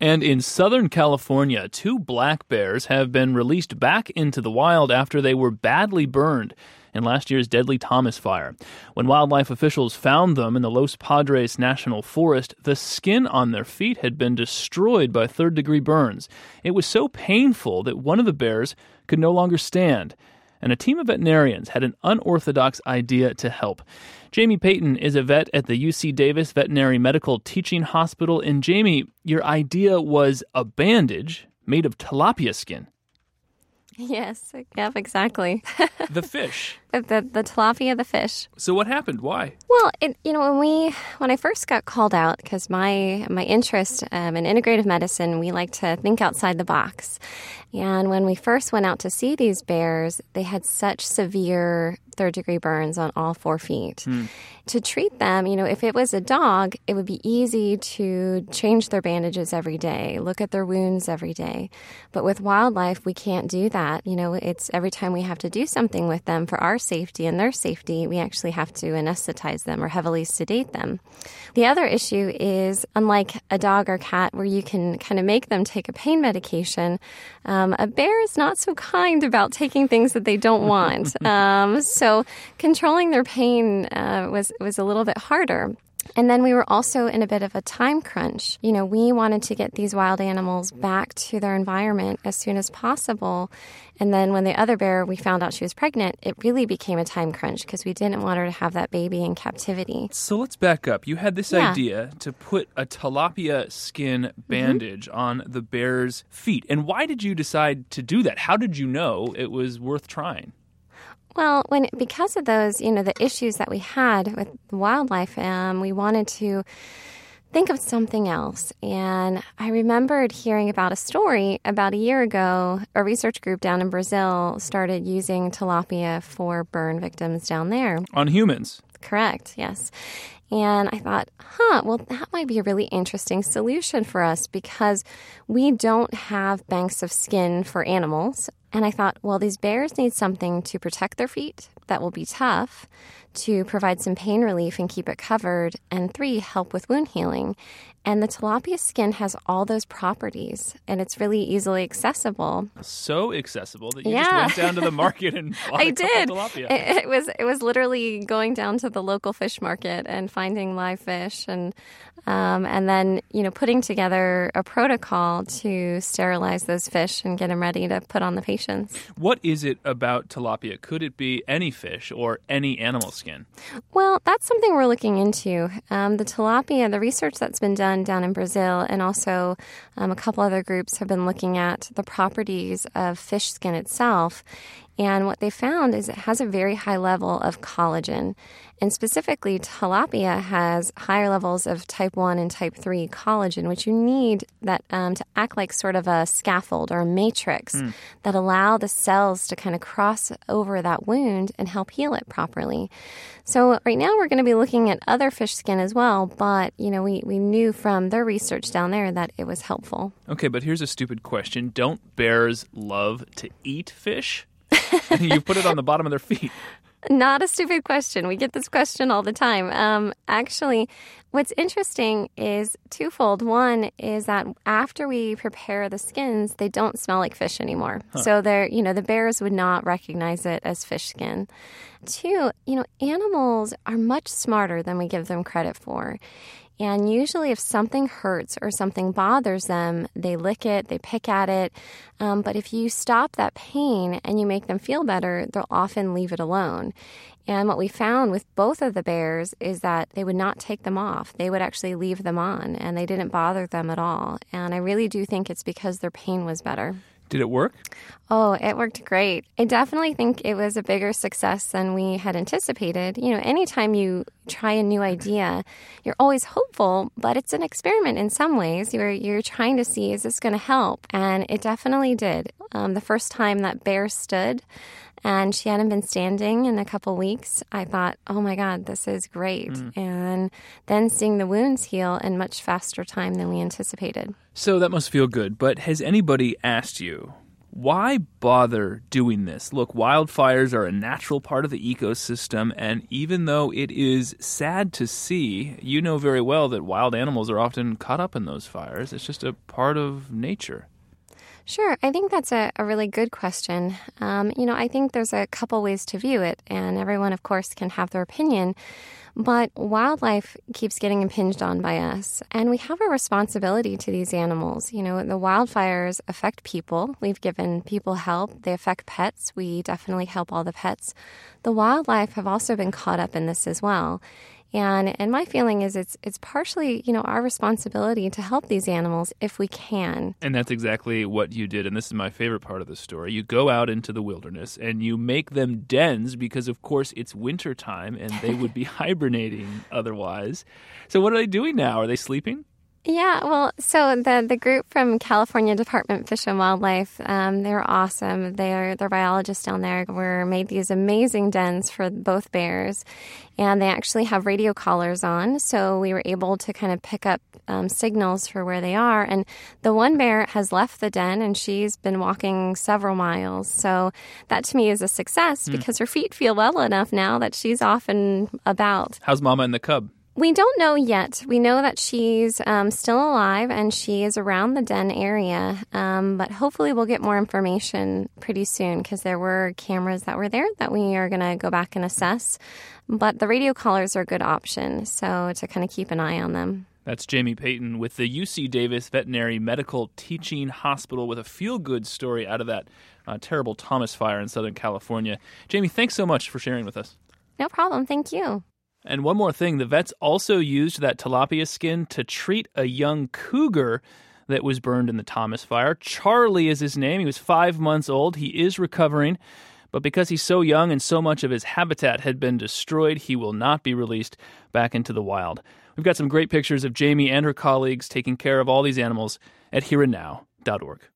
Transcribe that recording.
And in Southern California, 2 black bears have been released back into the wild after they were badly burned in last year's deadly Thomas fire. When wildlife officials found them in the Los Padres National Forest, the skin on their feet had been destroyed by third-degree burns. It was so painful that one of the bears could no longer stand, and a team of veterinarians had an unorthodox idea to help. Jamie Payton is a vet at the UC Davis Veterinary Medical Teaching Hospital. And Jamie, your idea was a bandage made of tilapia skin. Yes, yep, exactly. The fish. The tilapia, the fish. So what happened? Why? Well, when I first got called out, because my interest in integrative medicine, we like to think outside the box. And when we first went out to see these bears, they had such severe third-degree burns on all 4 feet. To treat them, if it was a dog, it would be easy to change their bandages every day, look at their wounds every day. But with wildlife, we can't do that. It's every time we have to do something with them for our safety and their safety, we actually have to anesthetize them or heavily sedate them. The other issue is, unlike a dog or cat where you can kind of make them take a pain medication, a bear is not so kind about taking things that they don't want. So controlling their pain was a little bit harder. And then we were also in a bit of a time crunch. We wanted to get these wild animals back to their environment as soon as possible. And then when the other bear, we found out she was pregnant, it really became a time crunch because we didn't want her to have that baby in captivity. So let's back up. You had this idea to put a tilapia skin bandage on the bear's feet. And why did you decide to do that? How did you know it was worth trying? Well, because of those, the issues that we had with wildlife, we wanted to think of something else. And I remembered hearing about a story about a year ago. A research group down in Brazil started using tilapia for burn victims down there. On humans? Correct, yes. And I thought, well, that might be a really interesting solution for us because we don't have banks of skin for animals. And I thought, well, these bears need something to protect their feet that will be tough, to provide some pain relief and keep it covered, and 3, help with wound healing. And the tilapia skin has all those properties, and it's really easily accessible. So accessible that you just went down to the market and bought a couple tilapia. It was literally going down to the local fish market and finding live fish, and then putting together a protocol to sterilize those fish and get them ready to put on the patients. What is it about tilapia? Could it be any fish or any animal skin? Well, that's something we're looking into. The tilapia, the research that's been done down in Brazil, and also a couple other groups have been looking at the properties of fish skin itself. And what they found is it has a very high level of collagen. And specifically, tilapia has higher levels of type 1 and type 3 collagen, which you need that to act like sort of a scaffold or a matrix that allow the cells to kind of cross over that wound and help heal it properly. So right now we're going to be looking at other fish skin as well, but we knew from their research down there that it was helpful. Okay, but here's a stupid question. Don't bears love to eat fish? You put it on the bottom of their feet. Not a stupid question. We get this question all the time. Actually, what's interesting is twofold. One is that after we prepare the skins, they don't smell like fish anymore. So the bears would not recognize it as fish skin. 2, animals are much smarter than we give them credit for. And usually if something hurts or something bothers them, they lick it, they pick at it. But if you stop that pain and you make them feel better, they'll often leave it alone. And what we found with both of the bears is that they would not take them off. They would actually leave them on, and they didn't bother them at all. And I really do think it's because their pain was better. Did it work? Oh, it worked great. I definitely think it was a bigger success than we had anticipated. Anytime you try a new idea, you're always hopeful, but it's an experiment in some ways. You're trying to see, is this going to help? And it definitely did. The first time that bear stood, and she hadn't been standing in a couple weeks, I thought, oh my God, this is great. And then seeing the wounds heal in much faster time than we anticipated. So that must feel good. But has anybody asked you, Why bother doing this? Look, wildfires are a natural part of the ecosystem, and even though it is sad to see, you know very well that wild animals are often caught up in those fires. It's just a part of nature. Sure. I think that's a really good question. I think there's a couple ways to view it, and everyone, of course, can have their opinion. But wildlife keeps getting impinged on by us, and we have a responsibility to these animals. The wildfires affect people. We've given people help. They affect pets. We definitely help all the pets. The wildlife have also been caught up in this as well. And my feeling is it's partially, our responsibility to help these animals if we can. And that's exactly what you did. And this is my favorite part of the story. You go out into the wilderness and you make them dens because, of course, it's wintertime and they would be hibernating otherwise. So what are they doing now? Are they sleeping? Yeah, well, so the group from California Department of Fish and Wildlife, they're awesome. They're biologists down there. Made these amazing dens for both bears, and they actually have radio collars on, so we were able to kind of pick up signals for where they are. And the one bear has left the den, and she's been walking several miles. So that to me is a success because her feet feel well enough now that she's off and about. How's Mama and the cub? We don't know yet. We know that she's still alive and she is around the den area, but hopefully we'll get more information pretty soon because there were cameras that were there that we are going to go back and assess. But the radio collars are a good option, so to kind of keep an eye on them. That's Jamie Payton with the UC Davis Veterinary Medical Teaching Hospital with a feel-good story out of that terrible Thomas fire in Southern California. Jamie, thanks so much for sharing with us. No problem. Thank you. And one more thing, the vets also used that tilapia skin to treat a young cougar that was burned in the Thomas fire. Charlie is his name. He was 5 months old. He is recovering, but because he's so young and so much of his habitat had been destroyed, he will not be released back into the wild. We've got some great pictures of Jamie and her colleagues taking care of all these animals at hereandnow.org.